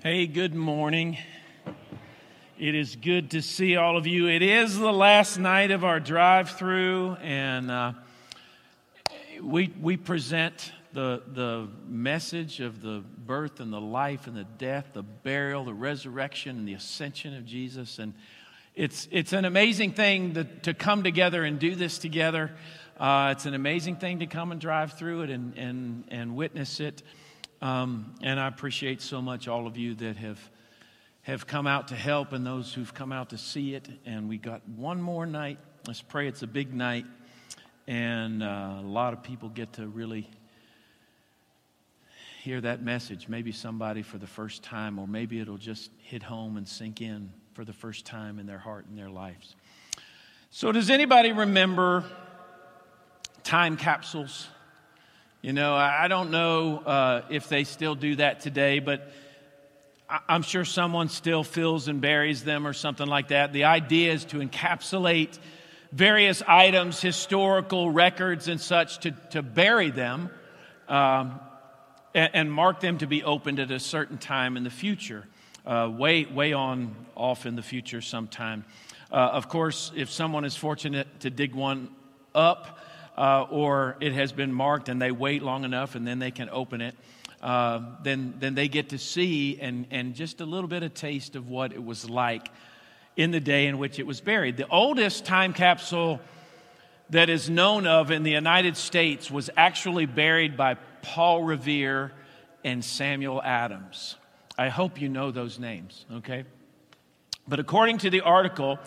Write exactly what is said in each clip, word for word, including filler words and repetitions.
Hey, good morning. It is good to see all of you. It is the last night of our drive-through, and uh, we we present the the message of the birth and the life and the death, the burial, the resurrection, and the ascension of Jesus. And it's it's an amazing thing to, to come together and do this together. Uh, it's an amazing thing to come and drive through it and and and witness it. Um, and I appreciate so much all of you that have have come out to help and those who've come out to see it. And we got one more night. Let's pray it's a big night. And uh, a lot of people get to really hear that message. Maybe somebody for the first time, or maybe it'll just hit home and sink in for the first time in their heart and their lives. So does anybody remember time capsules? You know, I don't know uh, if they still do that today, but I'm sure someone still fills and buries them or something like that. The idea is to encapsulate various items, historical records and such, to, to bury them um, and, and mark them to be opened at a certain time in the future, uh, way, way on off in the future sometime. Uh, of course, if someone is fortunate to dig one up, Uh, or it has been marked and they wait long enough and then they can open it, uh, then then they get to see and, and just a little bit of taste of what it was like in the day in which it was buried. The oldest time capsule that is known of in the United States was actually buried by Paul Revere and Samuel Adams. I hope you know those names, okay? But according to the article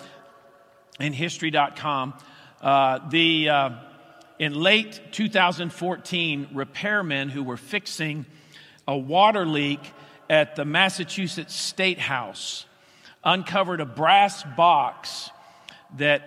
in history dot com, uh, the... Uh, In late two thousand fourteen, repairmen who were fixing a water leak at the Massachusetts State House uncovered a brass box that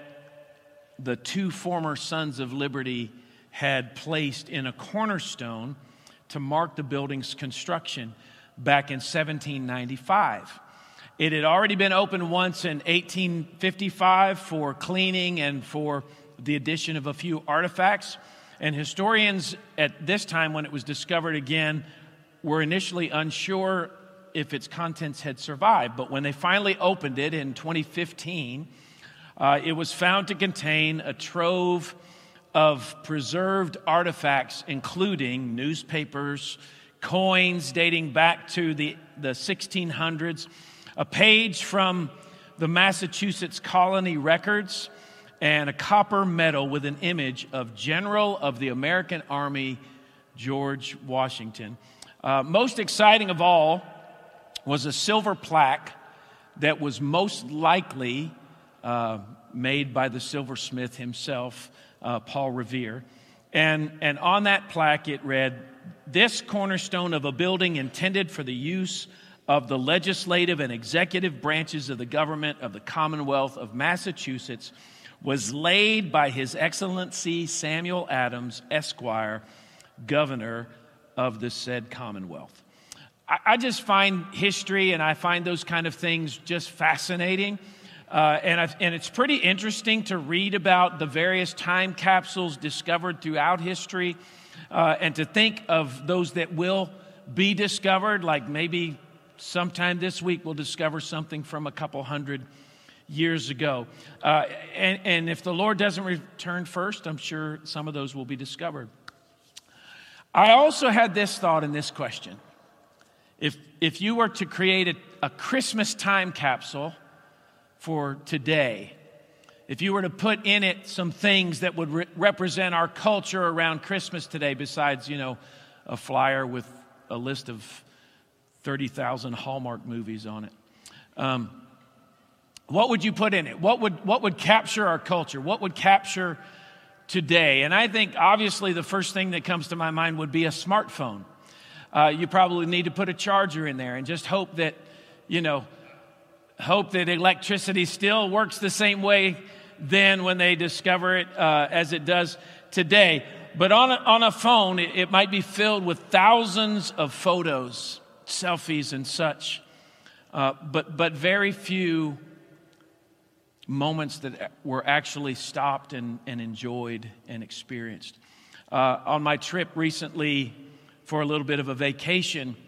the two former Sons of Liberty had placed in a cornerstone to mark the building's construction back in seventeen ninety-five. It had already been opened once in eighteen fifty-five for cleaning and for the addition of a few artifacts, and historians at this time when it was discovered again were initially unsure if its contents had survived. But when they finally opened it in twenty fifteen, uh, it was found to contain a trove of preserved artifacts, including newspapers, coins dating back to the, the sixteen hundreds, a page from the Massachusetts colony records, and a copper medal with an image of General of the American Army George Washington. Uh, most exciting of all was a silver plaque that was most likely uh, made by the silversmith himself, uh, Paul Revere. And, and on that plaque it read, "This cornerstone of a building intended for the use of the legislative and executive branches of the government of the Commonwealth of Massachusetts was laid by His Excellency Samuel Adams, Esquire, Governor of the said Commonwealth." I, I just find history and I find those kind of things just fascinating. Uh, and, I've, and it's pretty interesting to read about the various time capsules discovered throughout history uh, and to think of those that will be discovered, like maybe sometime this week we'll discover something from a couple hundred years ago. Uh, and, and if the Lord doesn't return first, I'm sure some of those will be discovered. I also had this thought in this question. If, if you were to create a, a Christmas time capsule for today, if you were to put in it some things that would re- represent our culture around Christmas today, besides, you know, a flyer with a list of thirty thousand Hallmark movies on it, um, what would you put in it? What would what would capture our culture? What would capture today? And I think obviously the first thing that comes to my mind would be a smartphone. Uh, you probably need to put a charger in there and just hope that, you know, hope that electricity still works the same way then when they discover it uh, as it does today. But on a, on a phone, it, it might be filled with thousands of photos, selfies and such, uh, but but very few moments that were actually stopped and, and enjoyed and experienced. Uh, on my trip recently for a little bit of a vacation,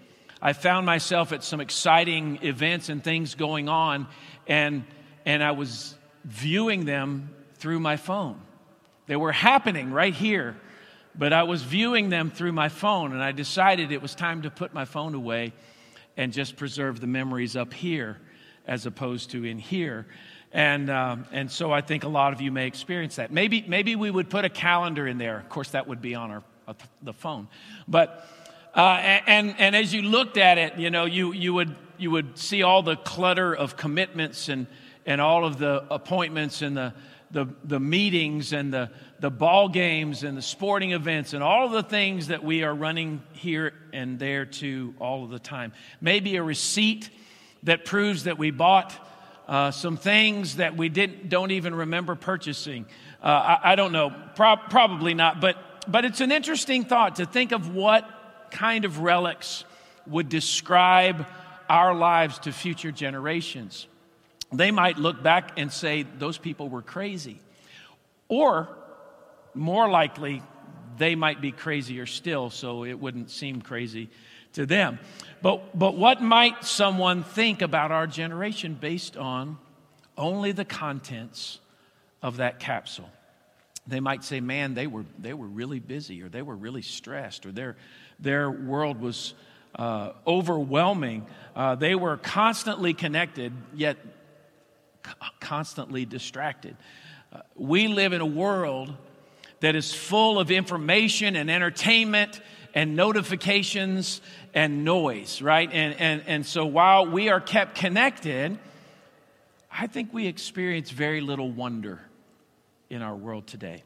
I found myself at some exciting events and things going on, and and I was viewing them through my phone. They were happening right here, but I was viewing them through my phone, and I decided it was time to put my phone away and just preserve the memories up here as opposed to in here. And um, and so I think a lot of you may experience that. Maybe maybe we would put a calendar in there. Of course, that would be on our uh, the phone. But uh, and and as you looked at it, you know, you you would you would see all the clutter of commitments and and all of the appointments and the the the meetings and the the ball games and the sporting events and all of the things that we are running here and there to all of the time. Maybe a receipt that proves that we bought uh, some things that we didn't don't even remember purchasing. Uh, I, I don't know, Pro- probably not. But but it's an interesting thought to think of what kind of relics would describe our lives to future generations. They might look back and say, those people were crazy. Or, more likely, they might be crazier still, so it wouldn't seem crazy to them. But, but what might someone think about our generation based on only the contents of that capsule? They might say, man, they were they were really busy, or they were really stressed, or their, their world was uh, overwhelming. Uh, they were constantly connected, yet constantly distracted. Uh, we live in a world that is full of information and entertainment and notifications and noise, right? And, and, and so while we are kept connected, I think we experience very little wonder in our world today.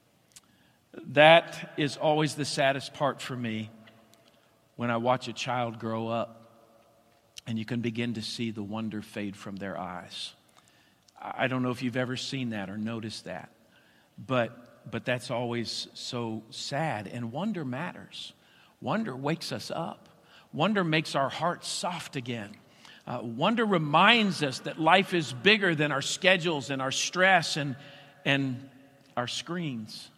That is always the saddest part for me when I watch a child grow up and you can begin to see the wonder fade from their eyes. I don't know if you've ever seen that or noticed that, but but that's always so sad. And wonder matters. Wonder wakes us up. Wonder makes our hearts soft again. Uh, wonder reminds us that life is bigger than our schedules and our stress and and our screens.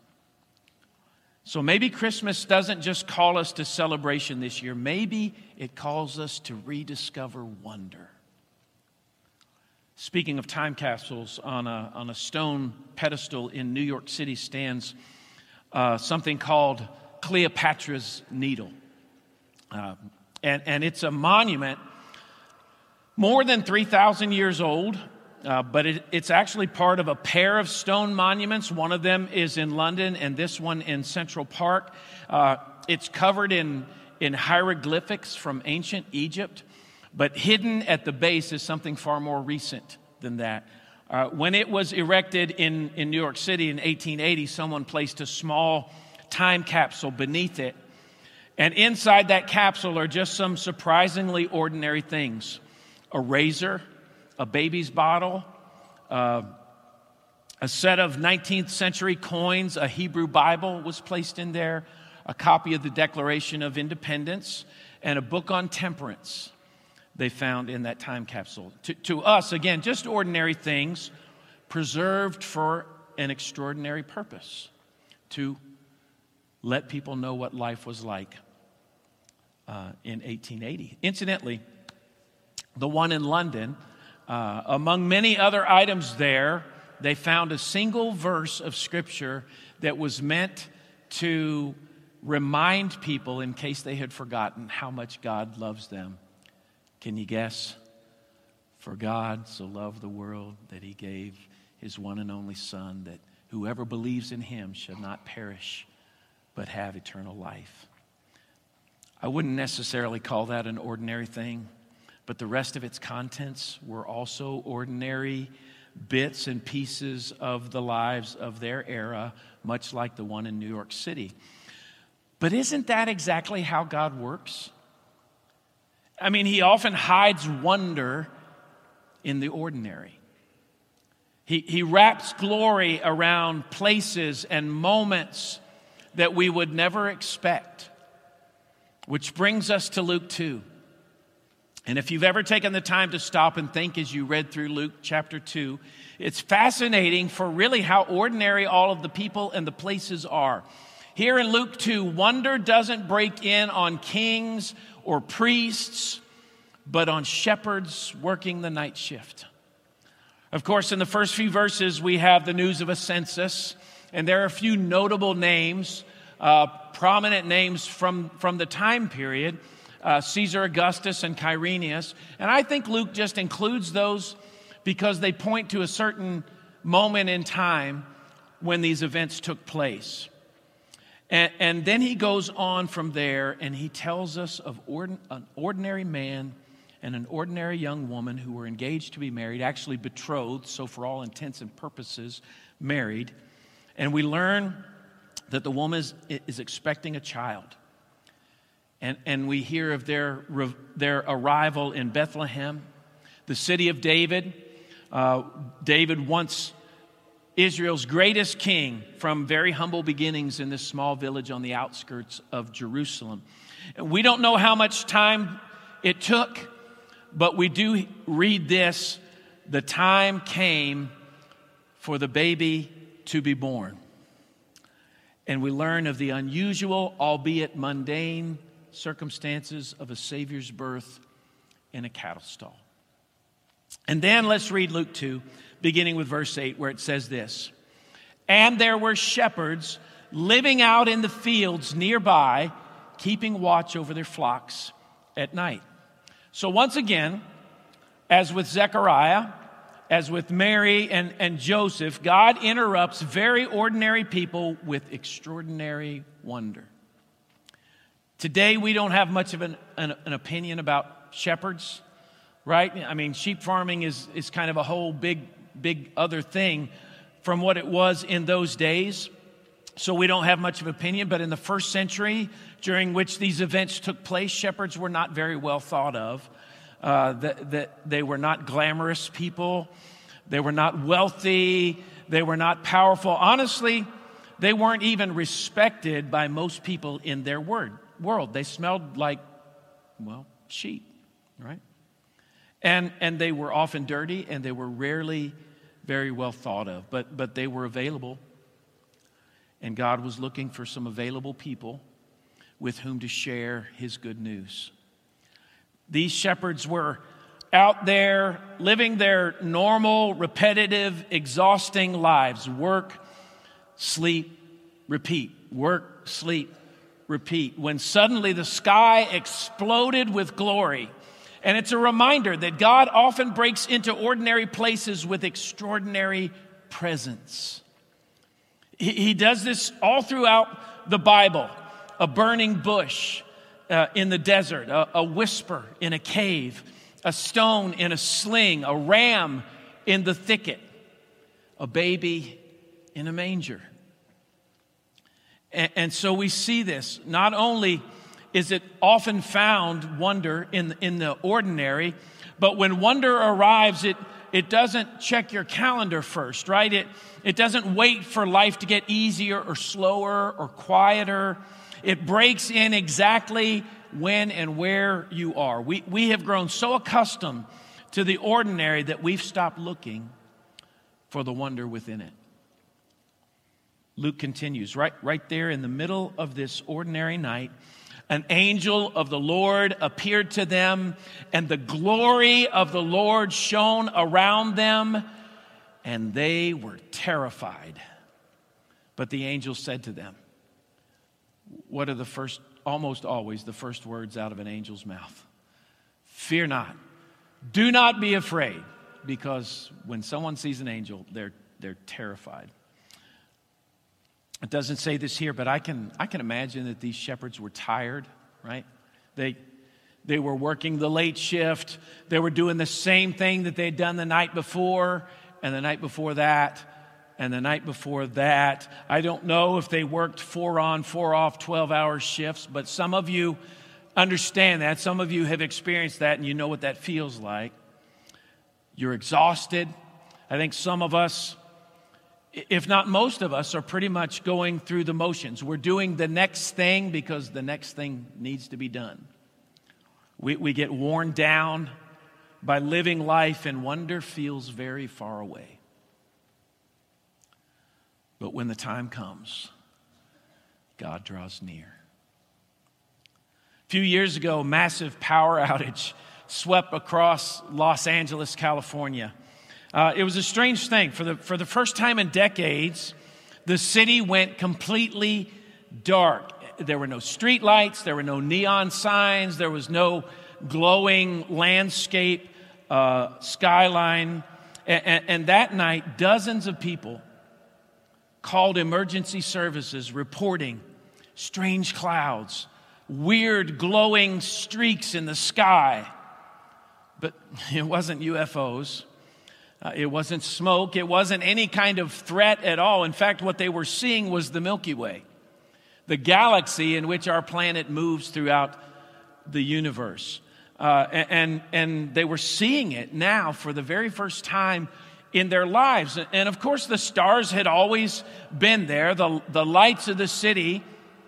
So maybe Christmas doesn't just call us to celebration this year. Maybe it calls us to rediscover wonder. Speaking of time capsules, on a, on a stone pedestal in New York City stands uh, something called Cleopatra's Needle. Uh, and, and it's a monument more than three thousand years old, uh, but it, it's actually part of a pair of stone monuments. One of them is in London and this one in Central Park. Uh, it's covered in, in hieroglyphics from ancient Egypt. But hidden at the base is something far more recent than that. Uh, when it was erected in, in New York City in eighteen eighty, someone placed a small time capsule beneath it. And inside that capsule are just some surprisingly ordinary things. A razor, a baby's bottle, uh, a set of nineteenth century coins, a Hebrew Bible was placed in there, a copy of the Declaration of Independence, and a book on temperance they found in that time capsule. To, to us, again, just ordinary things preserved for an extraordinary purpose, to let people know what life was like uh, in eighteen eighty. Incidentally, the one in London, uh, among many other items there, they found a single verse of Scripture that was meant to remind people, in case they had forgotten, how much God loves them. Can you guess? For God so loved the world that he gave his one and only Son, that whoever believes in him shall not perish, but have eternal life. I wouldn't necessarily call that an ordinary thing, but the rest of its contents were also ordinary bits and pieces of the lives of their era, much like the one in New York City. But isn't that exactly how God works? I mean, he often hides wonder in the ordinary. He, he wraps glory around places and moments that we would never expect. Which brings us to Luke two. And if you've ever taken the time to stop and think as you read through Luke chapter two, it's fascinating for really how ordinary all of the people and the places are. Here in Luke two, wonder doesn't break in on kings or priests, but on shepherds working the night shift. Of course, in the first few verses, we have the news of a census, and there are a few notable names, uh, prominent names from, from the time period, uh, Caesar Augustus and Quirinius. And I think Luke just includes those because they point to a certain moment in time when these events took place. And, and then he goes on from there, and he tells us of ordin- an ordinary man and an ordinary young woman who were engaged to be married, actually betrothed, so for all intents and purposes, married. And we learn that the woman is, is expecting a child. And, and we hear of their, their arrival in Bethlehem, the city of David. Uh, David, once Israel's greatest king, from very humble beginnings in this small village on the outskirts of Jerusalem. And we don't know how much time it took, but we do read this: the time came for the baby to be born. And we learn of the unusual, albeit mundane, circumstances of a Savior's birth in a cattle stall. And then let's read Luke two, beginning with verse eight, where it says this: "And there were shepherds living out in the fields nearby, keeping watch over their flocks at night." So once again, as with Zechariah, as with Mary and, and Joseph, God interrupts very ordinary people with extraordinary wonder. Today, we don't have much of an, an, an opinion about shepherds, right? I mean, sheep farming is, is kind of a whole big, big other thing from what it was in those days. So we don't have much of an opinion. But in the first century, during which these events took place, shepherds were not very well thought of. Uh, that, that they were not glamorous people. They were not wealthy. They were not powerful. Honestly, they weren't even respected by most people in their word, world. They smelled like, well, sheep, right? And and they were often dirty, and they were rarely very well thought of. But but they were available. And God was looking for some available people with whom to share his good news. These shepherds were out there living their normal, repetitive, exhausting lives. Work, sleep, repeat. Work, sleep, repeat. When suddenly the sky exploded with glory. And it's a reminder that God often breaks into ordinary places with extraordinary presence. He, he does this all throughout the Bible. A burning bush uh, in the desert, a, a whisper in a cave, a stone in a sling, a ram in the thicket, a baby in a manger. And, and so we see this. Not only is it often found wonder in, in the ordinary, but when wonder arrives, it, it doesn't check your calendar first, right? It, it doesn't wait for life to get easier or slower or quieter. It breaks in exactly when and where you are. We, we have grown so accustomed to the ordinary that we've stopped looking for the wonder within it. Luke continues, right, right there in the middle of this ordinary night, an angel of the Lord appeared to them, and the glory of the Lord shone around them, and they were terrified. But the angel said to them, what are the first, almost always the first words out of an angel's mouth? Fear not. Do not be afraid, because when someone sees an angel, they're they're terrified. It doesn't say this here, but I can I can imagine that these shepherds were tired, right? They they were working the late shift. They were doing the same thing that they'd done the night before, and the night before that, and the night before that. I don't know if they worked four on, four off, twelve-hour shifts, but some of you understand that. Some of you have experienced that, and you know what that feels like. You're exhausted. I think some of us, if not most of us, are pretty much going through the motions. We're doing the next thing because the next thing needs to be done. We, we get worn down by living life, and wonder feels very far away. But when the time comes, God draws near. few years ago, a massive power outage swept across Los Angeles, California. Uh, it was a strange thing. For the, for the first time in decades, the city went completely dark. There were no street lights, there were no neon signs, there was no glowing landscape uh, skyline. And, and, and that night, dozens of people called emergency services reporting strange clouds, weird glowing streaks in the sky. But it wasn't U F Os. Uh, it wasn't smoke. It wasn't any kind of threat at all. In fact, what they were seeing was the Milky Way, the galaxy in which our planet moves throughout the universe. Uh, and, and they were seeing it now for the very first time in their lives. And of course, the stars had always been there. The, the lights of the city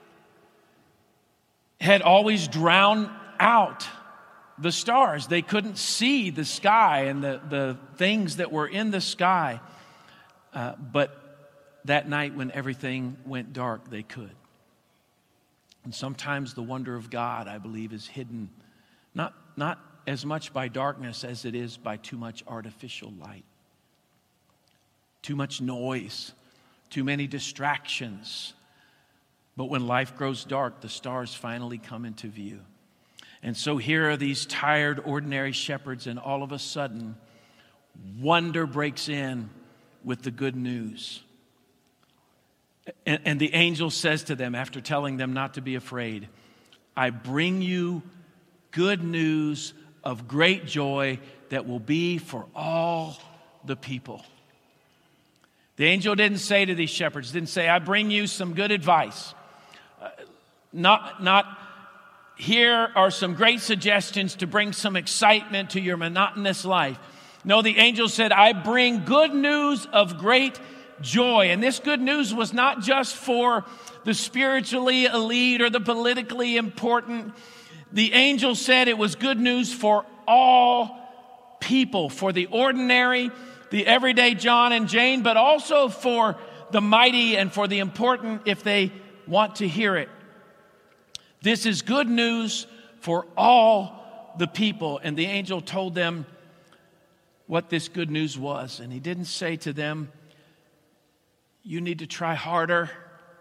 had always drowned out the stars. They couldn't see the sky and the, the things that were in the sky. Uh, but that night when everything went dark, they could. And sometimes the wonder of God, I believe, is hidden not, not as much by darkness as it is by too much artificial light. Too much noise, too many distractions. But when life grows dark, the stars finally come into view. And so here are these tired, ordinary shepherds, and all of a sudden, wonder breaks in with the good news. And, and the angel says to them, after telling them not to be afraid, I bring you good news of great joy that will be for all the people. The angel didn't say to these shepherds, didn't say, I bring you some good advice. Uh, not, not, here are some great suggestions to bring some excitement to your monotonous life. No, the angel said, I bring good news of great joy. And this good news was not just for the spiritually elite or the politically important. The angel said it was good news for all people, for the ordinary, the everyday John and Jane, but also for the mighty and for the important if they want to hear it. This is good news for all the people. And the angel told them what this good news was. And he didn't say to them, you need to try harder.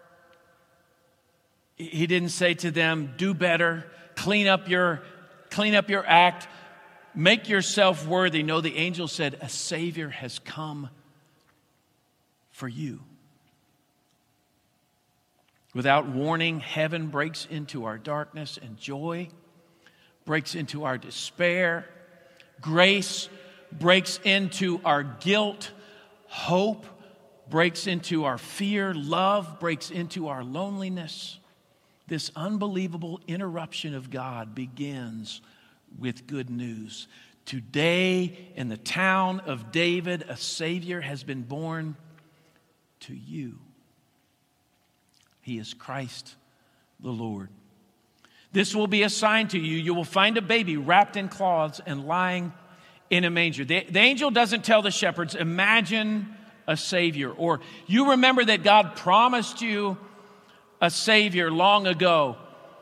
He didn't say to them, do better, clean up your, clean up your act, make yourself worthy. No, the angel said, a Savior has come for you. Without warning, heaven breaks into our darkness, and joy breaks into our despair. Grace breaks into our guilt. Hope breaks into our fear. Love breaks into our loneliness. This unbelievable interruption of God begins with good news. Today, in the town of David, a Savior has been born to you. He is Christ the Lord. This will be a sign to you. You will find a baby wrapped in cloths and lying in a manger. The, the angel doesn't tell the shepherds, imagine a Savior. Or you remember that God promised you a Savior long ago.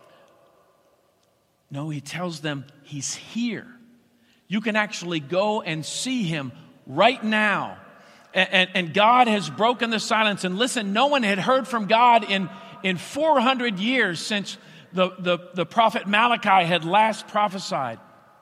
No, he tells them he's here. You can actually go and see him right now. And, and, and God has broken the silence. And listen, no one had heard from God in, in four hundred years since the, the, the prophet Malachi had last prophesied.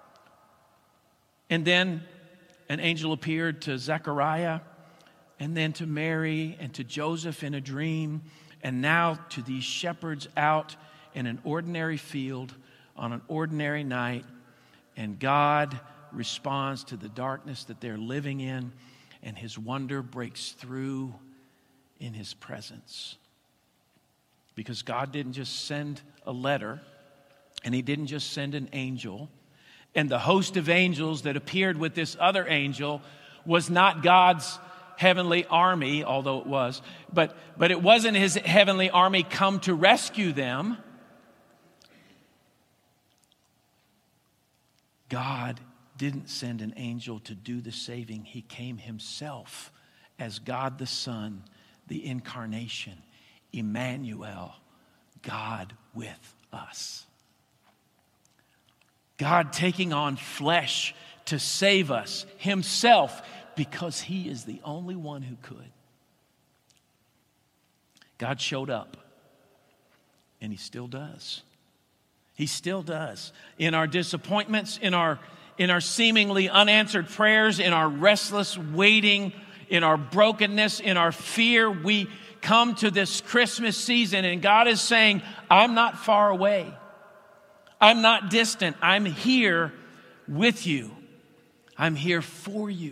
And then an angel appeared to Zechariah, and then to Mary and to Joseph in a dream, and now to these shepherds out in an ordinary field on an ordinary night. And God responds to the darkness that they're living in, and his wonder breaks through in his presence. Because God didn't just send a letter, and he didn't just send an angel, and the host of angels that appeared with this other angel was not God's heavenly army, although it was, but, but it wasn't his heavenly army come to rescue them. God didn't send an angel to do the saving. He came himself as God the Son, the incarnation, Emmanuel, God with us. God taking on flesh to save us himself because he is the only one who could. God showed up, and he still does. He still does. In our disappointments, in our, in our seemingly unanswered prayers, in our restless waiting, in our brokenness, in our fear, we come to this Christmas season, and God is saying, I'm not far away. I'm not distant. I'm here with you. I'm here for you.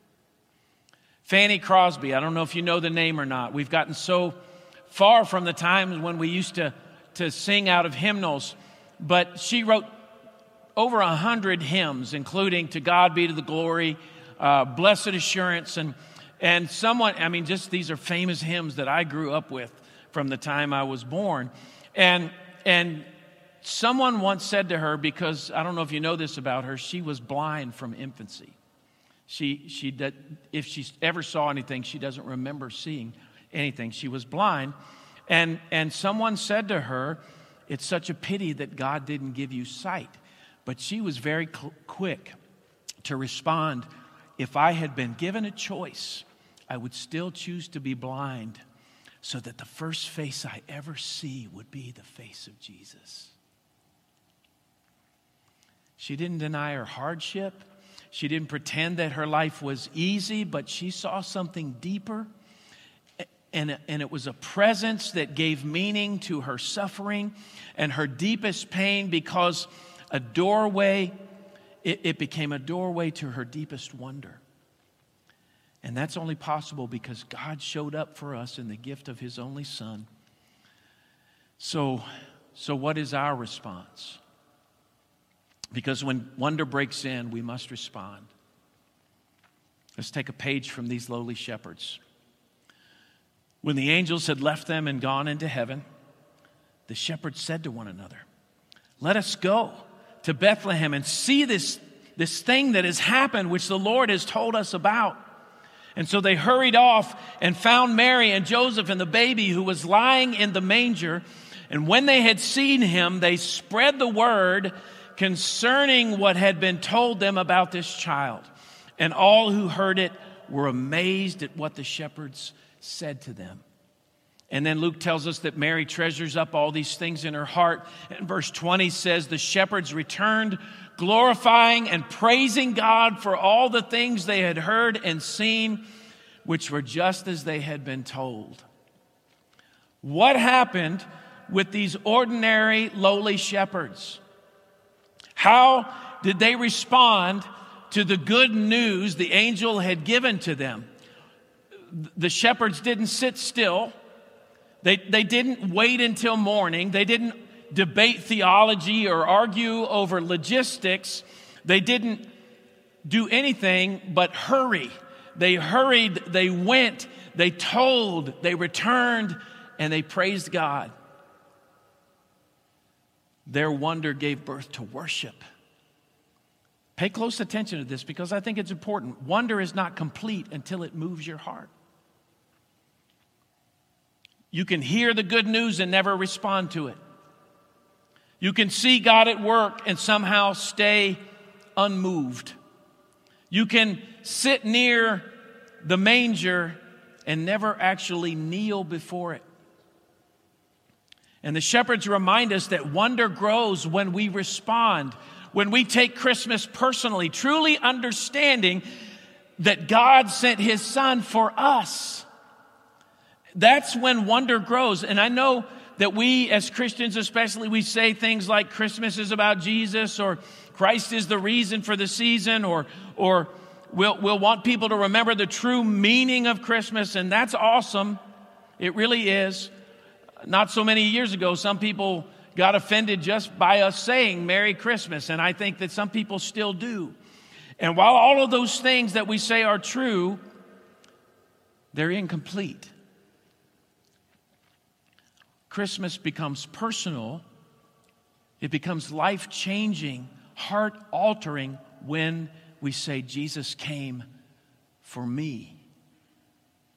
Fanny Crosby, I don't know if you know the name or not. We've gotten so far from the times when we used to, to sing out of hymnals, but she wrote over a hundred hymns, including To God Be to the Glory, uh, Blessed Assurance, and, and someone, I mean, just these are famous hymns that I grew up with from the time I was born. And, and someone once said to her, because I don't know if you know this about her, she was blind from infancy. She, she did, if she ever saw anything, she doesn't remember seeing anything. She was blind. And, and someone said to her, it's such a pity that God didn't give you sight. But she was very cl- quick to respond, if I had been given a choice, I would still choose to be blind so that the first face I ever see would be the face of Jesus. She didn't deny her hardship. She didn't pretend that her life was easy, but she saw something deeper. And, and it was a presence that gave meaning to her suffering and her deepest pain, because a doorway, it, it became a doorway to her deepest wonder. And that's only possible because God showed up for us in the gift of his only Son. So, so what is our response? Because when wonder breaks in, we must respond. Let's take a page from these lowly shepherds. When the angels had left them and gone into heaven, the shepherds said to one another, let us go to Bethlehem and see this, this thing that has happened, which the Lord has told us about. And so they hurried off and found Mary and Joseph and the baby who was lying in the manger. And when they had seen him, they spread the word concerning what had been told them about this child. And all who heard it were amazed at what the shepherds said to them. And then Luke tells us that Mary treasures up all these things in her heart. And verse twenty says, the shepherds returned, glorifying and praising God for all the things they had heard and seen, which were just as they had been told. What happened with these ordinary, lowly shepherds? How did they respond to the good news the angel had given to them? The shepherds didn't sit still. They, they didn't wait until morning. They didn't debate theology or argue over logistics. They didn't do anything but hurry. They hurried, they went, they told, they returned, and they praised God. Their wonder gave birth to worship. Pay close attention to this because I think it's important. Wonder is not complete until it moves your heart. You can hear the good news and never respond to it. You can see God at work and somehow stay unmoved. You can sit near the manger and never actually kneel before it. And the shepherds remind us that wonder grows when we respond, when we take Christmas personally, truly understanding that God sent his Son for us. That's when wonder grows. And I know that we as Christians especially, we say things like Christmas is about Jesus, or Christ is the reason for the season, or or we'll, we'll want people to remember the true meaning of Christmas, and that's awesome. It really is. Not so many years ago, some people got offended just by us saying Merry Christmas, and I think that some people still do. And while all of those things that we say are true, they're incomplete. Christmas becomes personal. It becomes life-changing, heart-altering when we say Jesus came for me.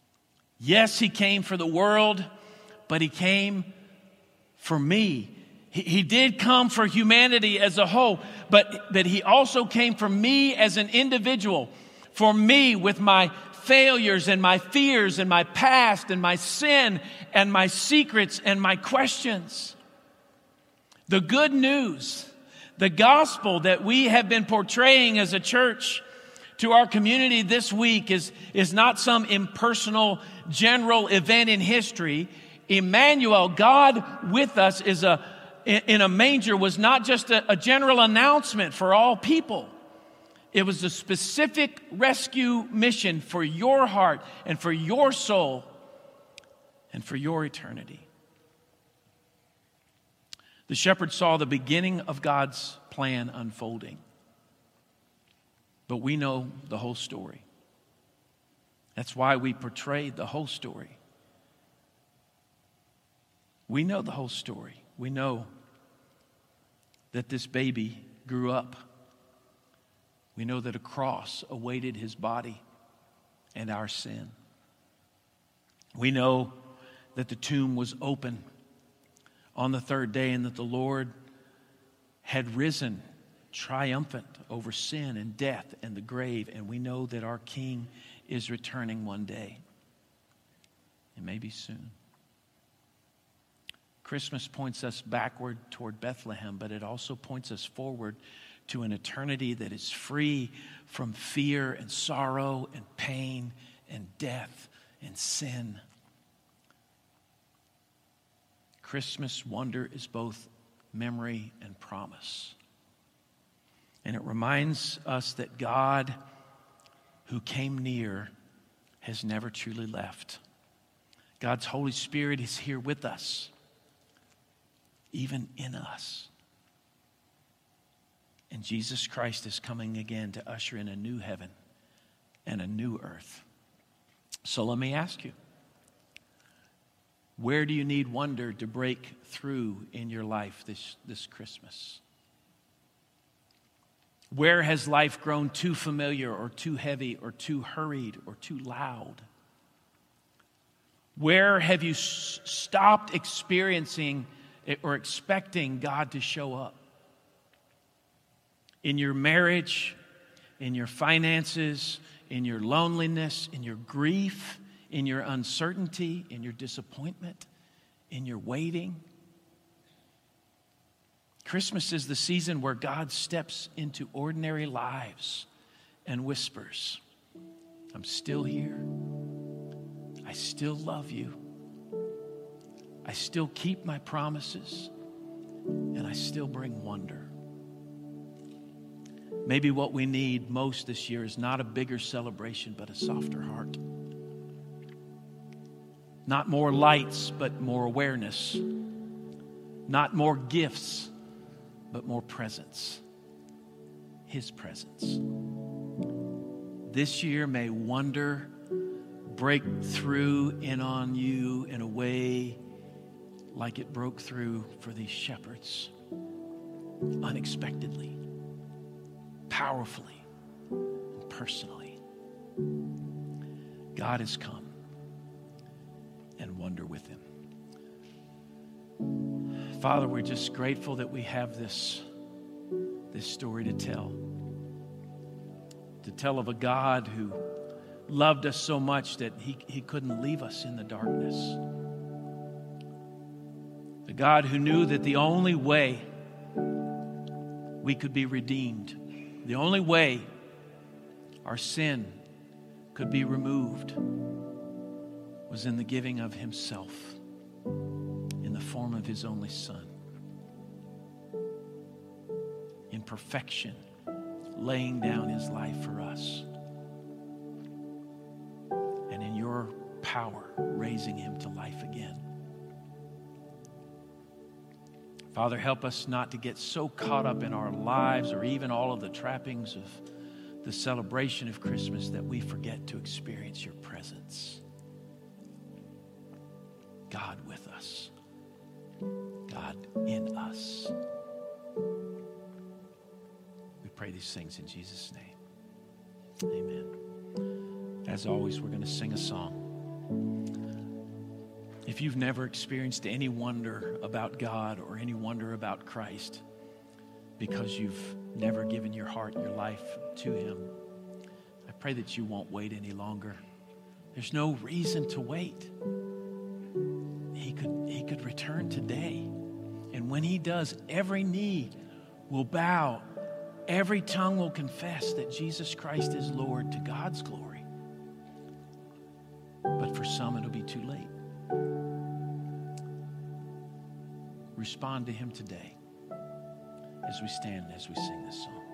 Yes, he came for the world, but he came for me. He, he did come for humanity as a whole, but, but he also came for me as an individual, for me with my failures and my fears and my past and my sin and my secrets and my questions. The good news, the gospel that we have been portraying as a church to our community this week is, is not some impersonal general event in history. Emmanuel, God with us, is a in a manger was not just a, a general announcement for all people. It was a specific rescue mission for your heart and for your soul and for your eternity. The shepherd saw the beginning of God's plan unfolding. But we know the whole story. That's why we portrayed the whole story. We know the whole story. We know that this baby grew up. We know that a cross awaited his body and our sin. We know that the tomb was open on the third day and that the Lord had risen triumphant over sin and death and the grave. And we know that our King is returning one day. And maybe soon. Christmas points us backward toward Bethlehem, but it also points us forward to an eternity that is free from fear and sorrow and pain and death and sin. Christmas wonder is both memory and promise. And it reminds us that God, who came near, has never truly left. God's Holy Spirit is here with us, even in us. And Jesus Christ is coming again to usher in a new heaven and a new earth. So let me ask you, where do you need wonder to break through in your life this, this Christmas? Where has life grown too familiar or too heavy or too hurried or too loud? Where have you s- stopped experiencing or expecting God to show up? In your marriage, in your finances, in your loneliness, in your grief, in your uncertainty, in your disappointment, in your waiting. Christmas is the season where God steps into ordinary lives and whispers, I'm still here. I still love you. I still keep my promises, and I still bring wonder. Maybe what we need most this year is not a bigger celebration, but a softer heart. Not more lights, but more awareness. Not more gifts, but more presence. His presence. This year, may wonder break through in on you in a way like it broke through for these shepherds. Unexpectedly, powerfully, and personally. God has come, and wonder with him. Father, we're just grateful that we have this, this story to tell. To tell of a God who loved us so much that he, he couldn't leave us in the darkness. A God who knew that the only way we could be redeemed, the only way our sin could be removed, was in the giving of himself in the form of his only Son. In perfection, laying down his life for us. And in your power, raising him to life again. Father, help us not to get so caught up in our lives or even all of the trappings of the celebration of Christmas that we forget to experience your presence. God with us. God in us. We pray these things in Jesus' name. Amen. As always, we're going to sing a song. if you've never experienced any wonder about God or any wonder about Christ because you've never given your heart and your life to him, I pray that you won't wait any longer. There's no reason to wait. He could, he could return today. And when he does, every knee will bow. Every tongue will confess that Jesus Christ is Lord, to God's glory. But for some, it'll be too late. Respond to him today as we stand and as we sing this song.